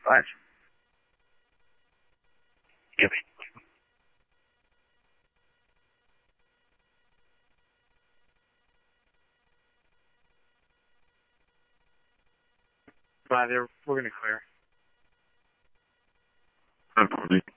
5. Yep. 5 there, we're going to clear. 1040.